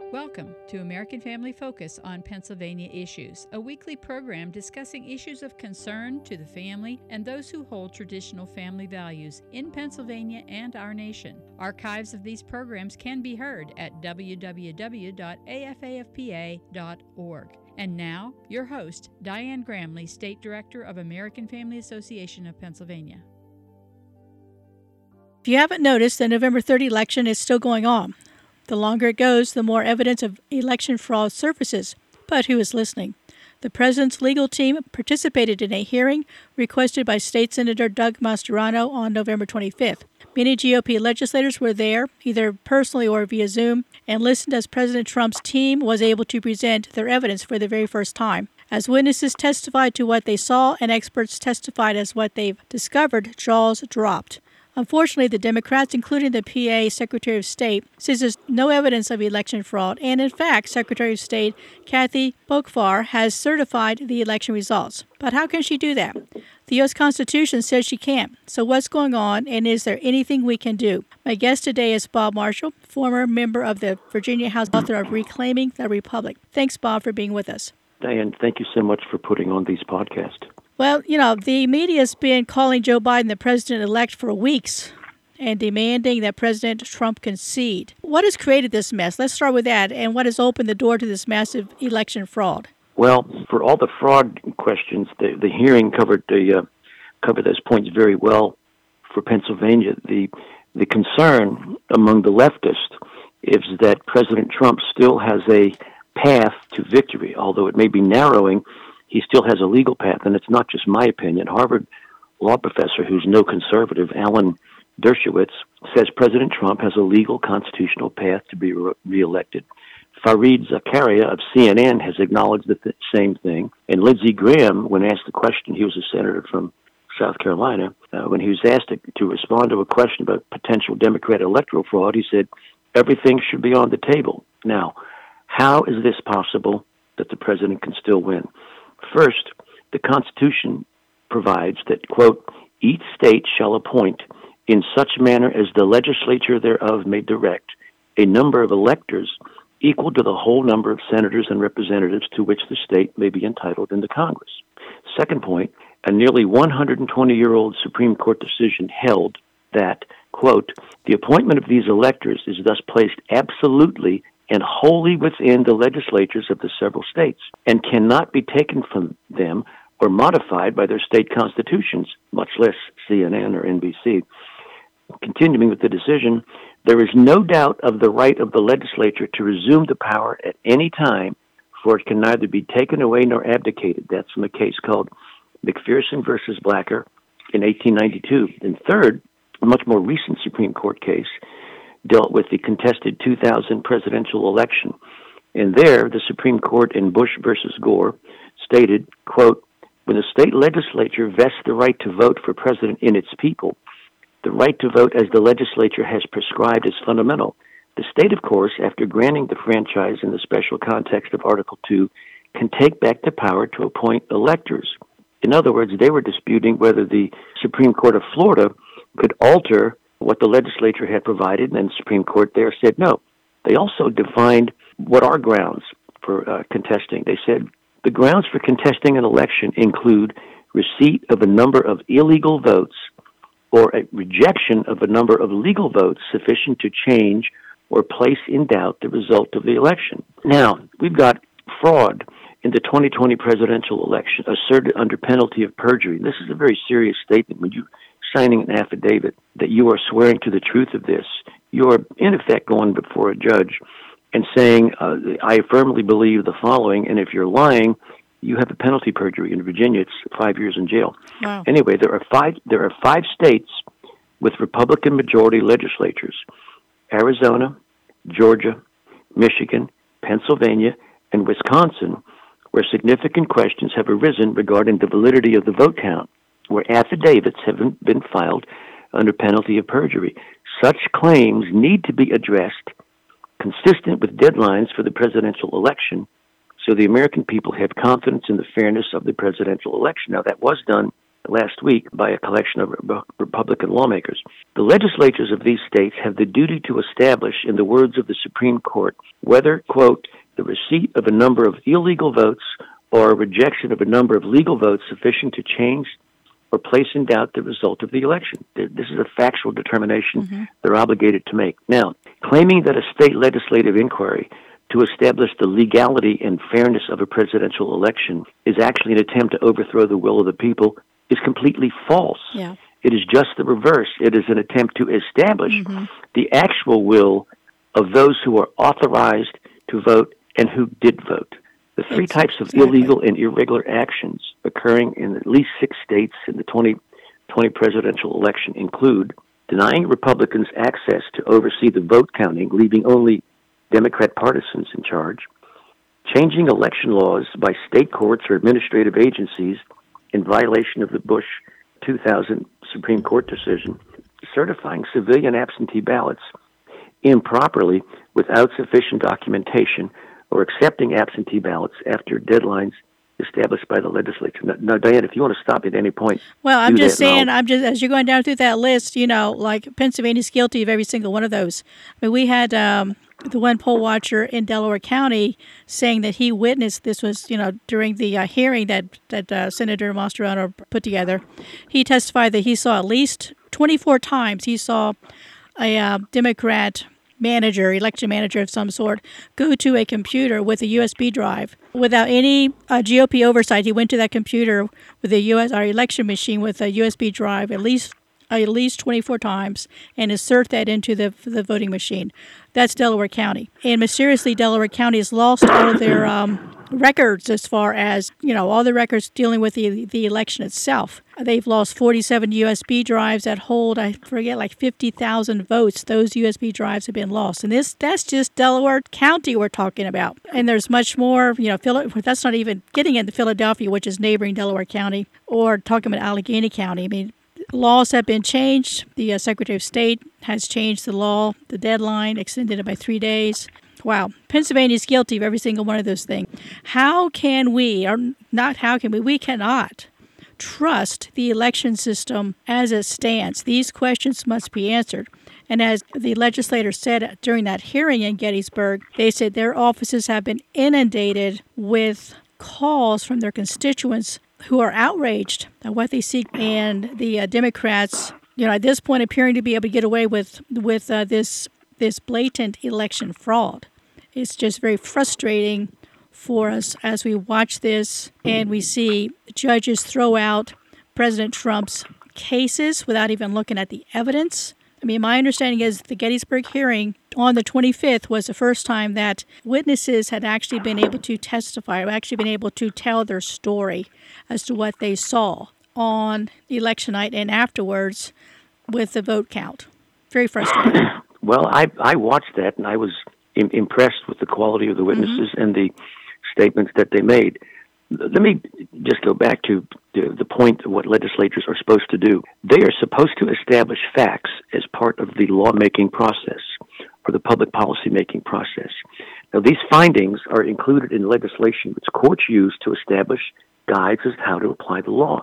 Welcome to American Family Focus on Pennsylvania Issues, a weekly program discussing issues of concern to the family and those who hold traditional family values in Pennsylvania and our nation. Archives of these programs can be heard at www.afafpa.org. And now, your host, Diane Gramley, State Director of American Family Association of Pennsylvania. If you haven't noticed, the November 3rd election is still going on. The longer it goes, the more evidence of election fraud surfaces. But who is listening? The president's legal team participated in a hearing requested by State Senator Doug Mastriano on November 25th. Many GOP legislators were there, either personally or via Zoom, and listened as President Trump's team was able to present their evidence for the very first time. As witnesses testified to what they saw and experts testified as what they've discovered, jaws dropped. Unfortunately, the Democrats, including the PA Secretary of State, says there's no evidence of election fraud, and in fact, Secretary of State Kathy Boockvar has certified the election results. But how can she do that? The U.S. Constitution says she can't. So what's going on, and is there anything we can do? My guest today is Bob Marshall, former member of the Virginia House, author of Reclaiming the Republic. Thanks, Bob, for being with us. Diane, thank you so much for putting on these podcasts. Well, the media's been calling Joe Biden the president-elect for weeks and demanding that President Trump concede. What has created this mess? Let's start with that. And what has opened the door to this massive election fraud? Well, for all the fraud questions, the hearing covered those points very well for Pennsylvania. The concern among the leftists is that President Trump still has a path to victory, although it may be narrowing. He still has a legal path, and it's not just my opinion. Harvard law professor, who's no conservative, Alan Dershowitz, says President Trump has a legal constitutional path to be reelected. Fareed Zakaria of CNN has acknowledged the same thing. And Lindsey Graham, when asked the question, he was a senator from South Carolina, when he was asked to respond to a question about potential Democrat electoral fraud, he said, everything should be on the table. Now, how is this possible that the president can still win? First, the Constitution provides that, quote, each state shall appoint in such manner as the legislature thereof may direct a number of electors equal to the whole number of senators and representatives to which the state may be entitled in the Congress. Second point, a nearly 120-year-old Supreme Court decision held that, quote, the appointment of these electors is thus placed absolutely and wholly within the legislatures of the several states, and cannot be taken from them or modified by their state constitutions, much less CNN or NBC. Continuing with the decision, there is no doubt of the right of the legislature to resume the power at any time, for it can neither be taken away nor abdicated. That's from a case called McPherson versus Blacker in 1892. And third, a much more recent Supreme Court case dealt with the contested 2000 presidential election. And there, the Supreme Court in Bush versus Gore stated, quote, when the state legislature vests the right to vote for president in its people, the right to vote as the legislature has prescribed is fundamental. The state, of course, after granting the franchise in the special context of Article 2, can take back the power to appoint electors. In other words, they were disputing whether the Supreme Court of Florida could alter what the legislature had provided, and the Supreme Court there said no. They also defined what are grounds for contesting. They said the grounds for contesting an election include receipt of a number of illegal votes or a rejection of a number of legal votes sufficient to change or place in doubt the result of the election. Now, we've got fraud in the 2020 presidential election asserted under penalty of perjury. This is a very serious statement. When you're signing an affidavit that you are swearing to the truth of this, you are in effect going before a judge and saying, I firmly believe the following, and if you're lying, you have a penalty perjury. In Virginia, it's 5 years in jail. Wow. Anyway, there are five states with Republican majority legislatures: Arizona, Georgia, Michigan, Pennsylvania, and Wisconsin, where significant questions have arisen regarding the validity of the vote count, where affidavits have been filed under penalty of perjury. Such claims need to be addressed consistent with deadlines for the presidential election, so the American people have confidence in the fairness of the presidential election. Now, that was done last week by a collection of Republican lawmakers. The legislatures of these states have the duty to establish, in the words of the Supreme Court, whether, quote, the receipt of a number of illegal votes or a rejection of a number of legal votes sufficient to change or place in doubt the result of the election. This is a factual determination they're obligated to make. Now, claiming that a state legislative inquiry to establish the legality and fairness of a presidential election is actually an attempt to overthrow the will of the people is completely false. Yeah. It is just the reverse. It is an attempt to establish the actual will of those who are authorized to vote and who did vote. The three types of illegal and irregular actions occurring in at least 6 states in the 2020 presidential election include denying Republicans access to oversee the vote counting, leaving only Democrat partisans in charge, changing election laws by state courts or administrative agencies in violation of the Bush 2000 Supreme Court decision, certifying civilian absentee ballots improperly without sufficient documentation, or accepting absentee ballots after deadlines established by the legislature. Now, Diane, if you want to stop at any point. Well, I'm just saying, as you're going down through that list, like Pennsylvania's guilty of every single one of those. I mean, we had the one poll watcher in Delaware County saying that he witnessed this was, during the hearing that Senator Mastriano put together. He testified that he saw at least 24 times he saw a Democrat election manager of some sort, go to a computer with a USB drive without any GOP oversight. He went to that computer with our election machine with a USB drive at least 24 times and insert that into the voting machine. That's Delaware County. And mysteriously, Delaware County has lost all of their records as far as, all the records dealing with the election itself. They've lost 47 USB drives that hold, I forget, like 50,000 votes. Those USB drives have been lost. And that's just Delaware County we're talking about. And there's much more, that's not even getting into Philadelphia, which is neighboring Delaware County, or talking about Allegheny County. I mean, laws have been changed. The Secretary of State has changed the law, the deadline, extended it by 3 days. Wow. Pennsylvania is guilty of every single one of those things. We cannot trust the election system as it stands. These questions must be answered. And as the legislators said during that hearing in Gettysburg, they said their offices have been inundated with calls from their constituents who are outraged at what they see, and the Democrats, at this point appearing to be able to get away with this blatant election fraud. It's just very frustrating for us as we watch this and we see judges throw out President Trump's cases without even looking at the evidence. I mean, my understanding is the Gettysburg hearing on the 25th was the first time that witnesses had actually been able to testify, or actually been able to tell their story as to what they saw on election night and afterwards with the vote count. Very frustrating. Well, I watched that, and I was impressed with the quality of the witnesses and the statements that they made. Let me just go back to the point of what legislatures are supposed to do. They are supposed to establish facts as part of the lawmaking process or the public policy-making process. Now, these findings are included in legislation which courts use to establish guides as to how to apply the law.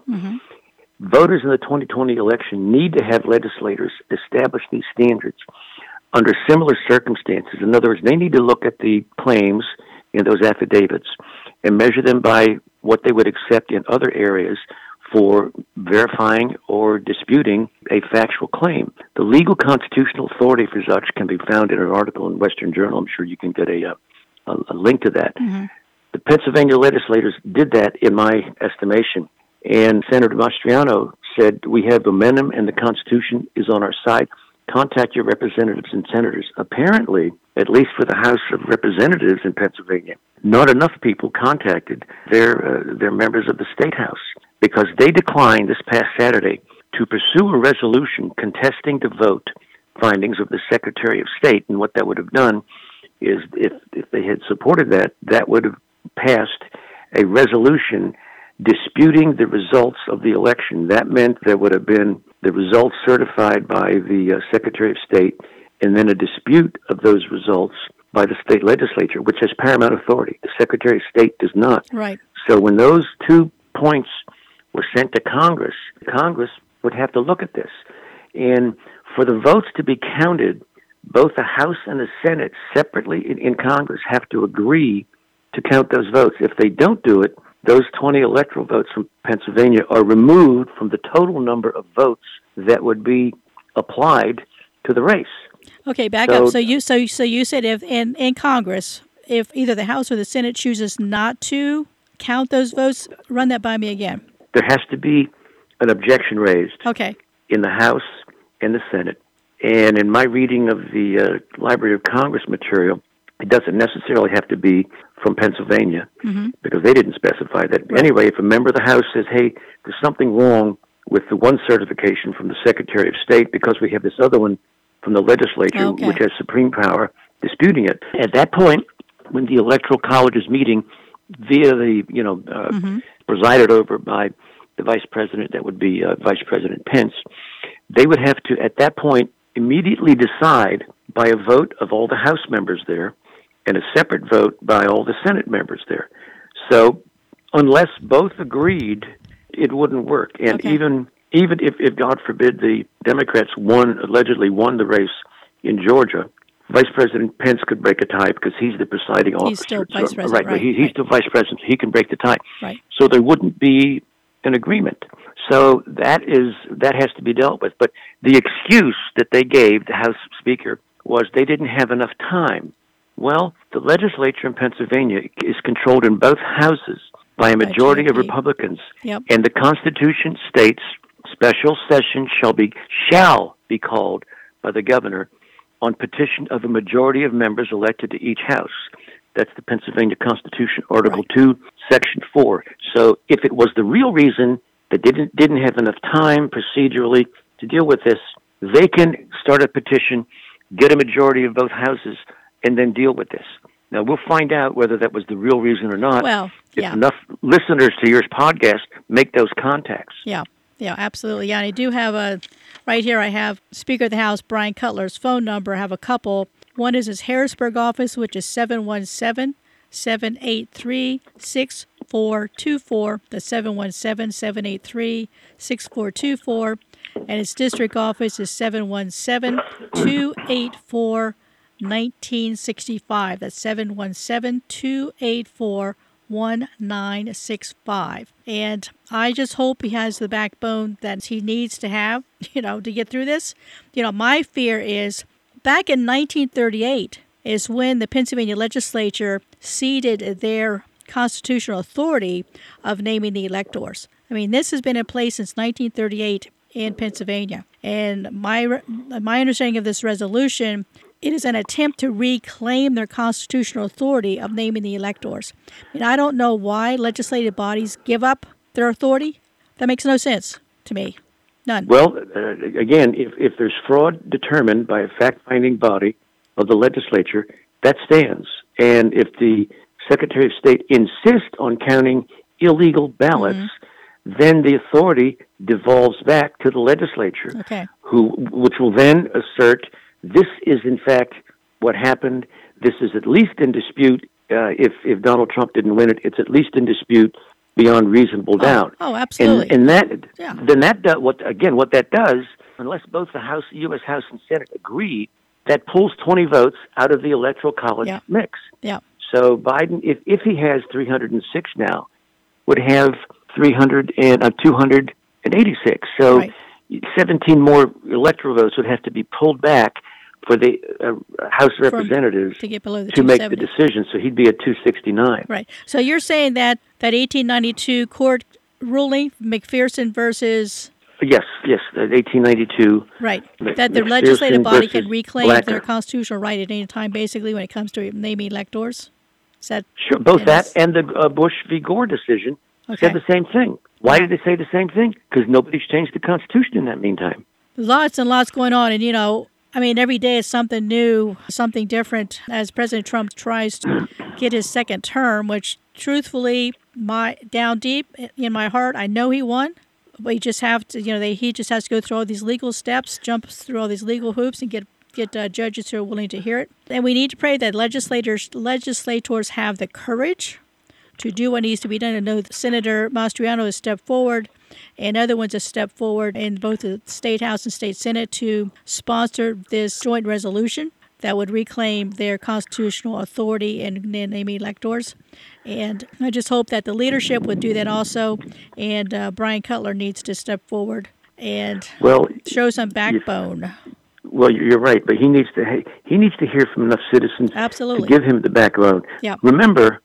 Voters in the 2020 election need to have legislators establish these standards under similar circumstances. In other words, they need to look at the claims in those affidavits and measure them by what they would accept in other areas for verifying or disputing a factual claim. The legal constitutional authority for such can be found in an article in Western Journal. I'm sure you can get a link to that. The Pennsylvania legislators did that, in my estimation, and Senator Mastriano said, "We have momentum and the Constitution is on our side. Contact your representatives and senators." Apparently, at least for the House of Representatives in Pennsylvania, not enough people contacted their members of the State House, because they declined this past Saturday to pursue a resolution contesting the vote findings of the Secretary of State. And what that would have done is, if they had supported that, that would have passed a resolution disputing the results of the election. That meant there would have been the results certified by the Secretary of State, and then a dispute of those results by the state legislature, which has paramount authority. The Secretary of State does not. Right. So when those 2 points were sent to Congress, Congress would have to look at this. And for the votes to be counted, both the House and the Senate separately in Congress have to agree to count those votes. If they don't do it, those 20 electoral votes from Pennsylvania are removed from the total number of votes that would be applied to the race. Okay, back up. So you said if in Congress, if either the House or the Senate chooses not to count those votes, run that by me again. There has to be an objection raised. Okay. In the House and the Senate. And in my reading of the Library of Congress material, it doesn't necessarily have to be from Pennsylvania because they didn't specify that. Right. Anyway, if a member of the House says, hey, there's something wrong with the one certification from the Secretary of State because we have this other one from the legislature, which has supreme power, disputing it. At that point, when the Electoral College is meeting via the, presided over by the Vice President, that would be Vice President Pence, they would have to, at that point, immediately decide by a vote of all the House members there and a separate vote by all the Senate members there. So unless both agreed, it wouldn't work. And even if, God forbid, the Democrats allegedly won the race in Georgia, Vice President Pence could break a tie because he's the presiding officer. He's still Vice President, right? He's still Vice President, so he can break the tie. Right. So there wouldn't be an agreement. So that has to be dealt with. But the excuse that they gave the House Speaker was they didn't have enough time. Well, the legislature in Pennsylvania is controlled in both houses by a majority of Republicans. Yep. And the Constitution states special session shall be called by the governor on petition of a majority of members elected to each house. That's the Pennsylvania Constitution, Article 2, Section 4. So if it was the real reason that didn't have enough time procedurally to deal with this, they can start a petition, get a majority of both houses, and then deal with this. Now, we'll find out whether that was the real reason or not. Well, if enough listeners to your podcast make those contacts. Yeah, absolutely. Yeah, and I do have right here I have Speaker of the House, Brian Cutler's phone number. I have a couple. One is his Harrisburg office, which is 717-783-6424. That's 717-783-6424. And his district office is 717-284-1965. That's 717-284-1965. And I just hope he has the backbone that he needs to have, to get through this. My fear is back in 1938 is when the Pennsylvania legislature ceded their constitutional authority of naming the electors. I mean, this has been in place since 1938 in Pennsylvania. And my understanding of this resolution, it is an attempt to reclaim their constitutional authority of naming the electors. I don't know why legislative bodies give up their authority. That makes no sense to me. None. Well, again, if there's fraud determined by a fact-finding body of the legislature, that stands. And if the Secretary of State insists on counting illegal ballots, then the authority devolves back to the legislature, which will then assert this is, in fact, what happened. This is at least in dispute. If Donald Trump didn't win it, it's at least in dispute beyond reasonable doubt. Oh, absolutely. And then what that does, unless both the U.S. House and Senate agree, that pulls 20 votes out of the Electoral College mix. Yeah. So Biden, if he has 306 now, would have 286. So 17 more electoral votes would have to be pulled back for the House of Representatives to get below the to make the decision. So he'd be at 269. Right. So you're saying that 1892 court ruling, McPherson versus... Yes, 1892. Right. That the legislative body can reclaim their constitutional right at any time, basically, when it comes to naming electors? Is that... Sure, both that and the Bush v. Gore decision said the same thing. Why did they say the same thing? Because nobody's changed the Constitution in that meantime. Lots and lots going on, and every day is something new, something different as President Trump tries to get his second term, which truthfully, down deep in my heart, I know he won. But he just have to, he just has to go through all these legal steps, jump through all these legal hoops, and get judges who are willing to hear it. And we need to pray that legislators have the courage to do what needs to be done. I know Senator Mastriano has stepped forward, and other ones have stepped forward in both the State House and State Senate to sponsor this joint resolution that would reclaim their constitutional authority in naming electors. And I just hope that the leadership would do that also, and Brian Cutler needs to step forward and show some backbone. Well, you're right, but he needs to hear from enough citizens Absolutely. to give him the backbone. Yep. Remember,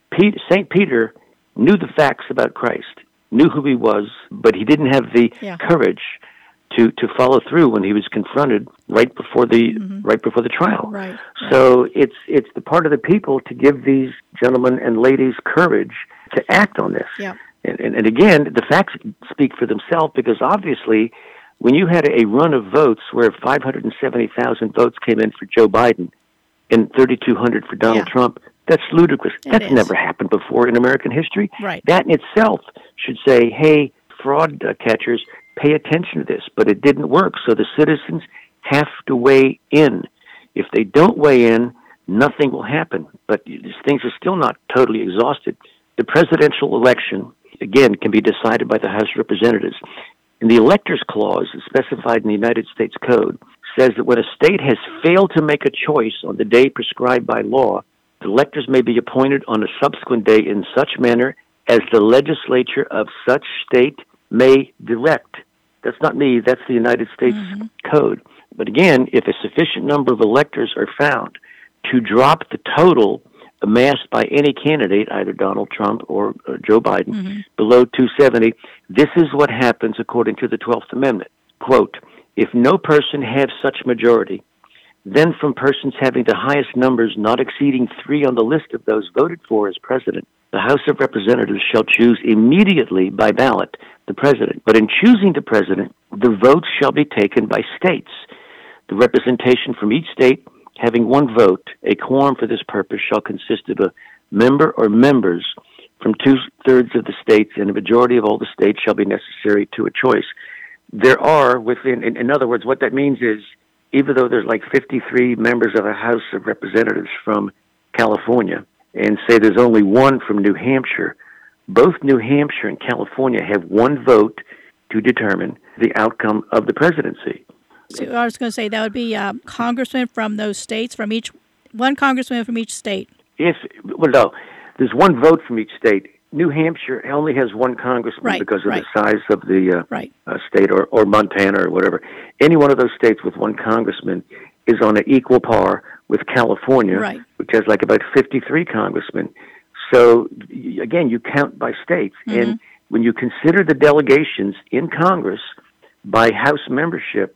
St. Peter knew the facts about Christ, knew who he was, but he didn't have the courage to follow through when he was confronted right before the trial. Right. So it's the part of the people to give these gentlemen and ladies courage to act on this. Yeah. And again, the facts speak for themselves, because obviously when you had a run of votes where 570,000 votes came in for Joe Biden and 3,200 for Donald Trump, that's ludicrous. That's never happened before in American history. Right. That in itself should say, hey, fraud catchers, pay attention to this. But it didn't work, so the citizens have to weigh in. If they don't weigh in, nothing will happen. But these things are still not totally exhausted. The presidential election, again, can be decided by the House of Representatives. And the Electors Clause, specified in the United States Code, says that when a state has failed to make a choice on the day prescribed by law, the electors may be appointed on a subsequent day in such manner as the legislature of such state may direct. That's not me, that's the United States Code. But again, if a sufficient number of electors are found to drop the total amassed by any candidate, either Donald Trump or Joe Biden, below 270, this is what happens according to the 12th Amendment. Quote, if no person have such majority, then from persons having the highest numbers not exceeding 3 on the list of those voted for as president, the House of Representatives shall choose immediately by ballot the president. But in choosing the president, the votes shall be taken by states. The representation from each state having one vote, a quorum for this purpose shall consist of a member or members from 2/3 of the states, and a majority of all the states shall be necessary to a choice. There are within, in other words, what that means is, even though there's like 53 members of the House of Representatives from California, and say there's only one from New Hampshire, both New Hampshire and California have one vote to determine the outcome of the presidency. So I was going to say that would be congressmen from those states, one congressman from each state. No, there's one vote from each state. New Hampshire only has one congressman because of the size of the state, or Montana or whatever. Any one of those states with one congressman is on an equal par with California, which has like about 53 congressmen. So, again, you count by states. And when you consider the delegations in Congress by House membership,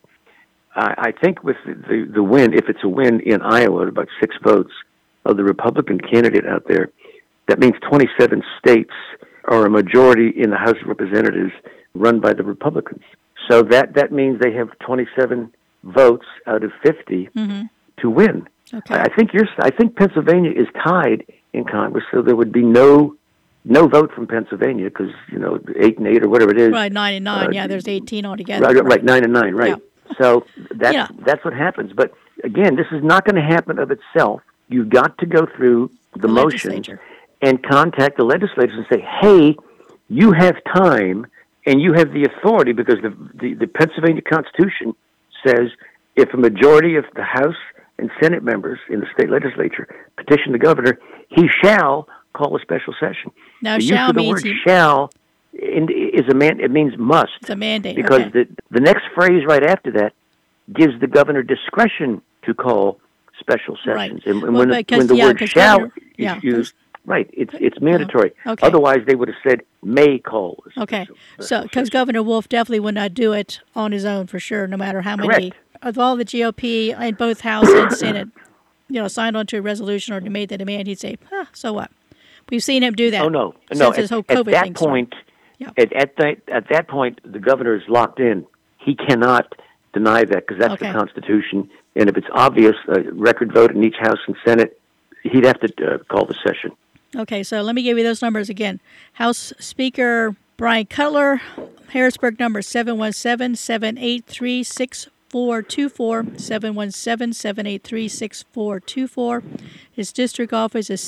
I think with the win, if it's a win in Iowa, about 6 votes of the Republican candidate out there, that means 27 states are a majority in the House of Representatives run by the Republicans. So that means they have 27 votes out of 50 to win. Okay. I think Pennsylvania is tied in Congress, so there would be no vote from Pennsylvania because 8 and 8 or whatever it is. Right, 9 and 9. There's 18 altogether. Right, 9 and 9. Right. Yeah. So that's what happens. But again, this is not going to happen of itself. You've got to go through the motions and contact the legislators and say, hey, you have time and you have the authority, because the Pennsylvania Constitution says if a majority of the House and Senate members in the state legislature petition the governor, he shall call a special session. Now, the shall use of the means word shall is it means must. It's a mandate. Because the next phrase right after that gives the governor discretion to call special sessions. And when the word shall is used, it's mandatory. Okay. Otherwise, they would have said may call. So because Governor Wolf definitely would not do it on his own for sure, no matter how many of all the GOP in both House and Senate, signed on to a resolution or made the demand, he'd say, so what? We've seen him do that. Oh no! Since his whole COVID at that point, at that point, the governor is locked in. He cannot deny that because that's the Constitution. And if it's obvious, a record vote in each House and Senate, he'd have to call the session. Okay, so let me give you those numbers again. House Speaker Brian Cutler, Harrisburg number 717-783-6444. 6424, 717-783-6424. His district office is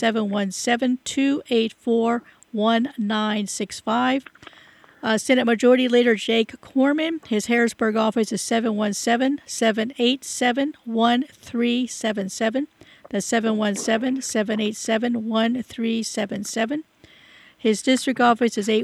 717-284-1965. Senate Majority Leader Jake Corman, his Harrisburg office is 717-787-1377. That's 717-787-1377. His district office is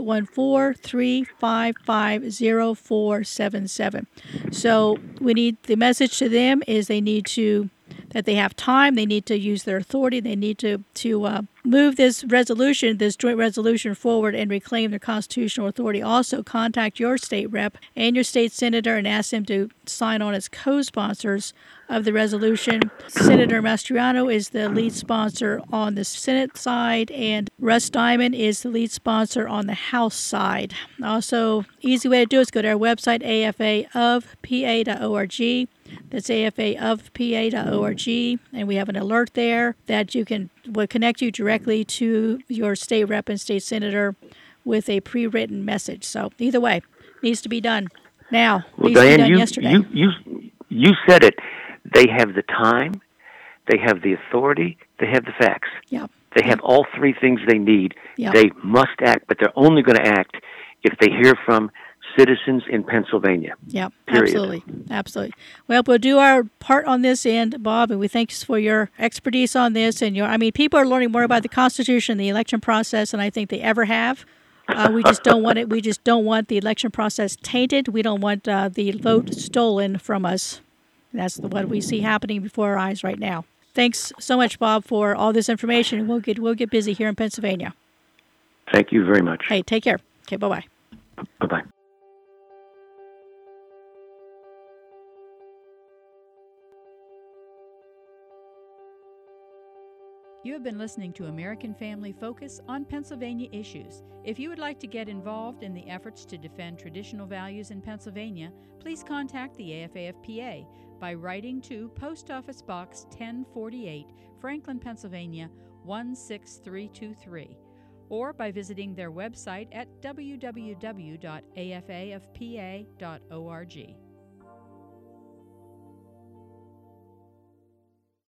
814-355-0477. So we need, the message to them is that they have time, they need to use their authority, they need to move this joint resolution forward and reclaim their constitutional authority. Also, contact your state rep and your state senator and ask them to sign on as co-sponsors of the resolution. Senator Mastriano is the lead sponsor on the Senate side, and Russ Diamond is the lead sponsor on the House side. Also, easy way to do it is go to our website, afaofpa.org. That's afaofpa.org, and we have an alert there that will connect you directly to your state rep and state senator with a pre-written message. So either way, needs to be done now. Well, needs Diane, to be done yesterday. You said it. They have the time, they have the authority, they have the facts. Yep. They have all three things they need. Yep. They must act, but they're only going to act if they hear from citizens in Pennsylvania. Yeah, period. Absolutely. Well, we'll do our part on this end, Bob, and we thank you for your expertise on this. And people are learning more about the Constitution and the election process than I think they ever have. We just don't want it. We just don't want the election process tainted. We don't want the vote stolen from us. That's what we see happening before our eyes right now. Thanks so much, Bob, for all this information. We'll get busy here in Pennsylvania. Thank you very much. Hey, take care. Okay, bye-bye. Bye-bye. You have been listening to American Family Focus on Pennsylvania issues. If you would like to get involved in the efforts to defend traditional values in Pennsylvania, please contact the AFA-FPA by writing to Post Office Box 1048, Franklin, Pennsylvania 16323, or by visiting their website at www.afafpa.org.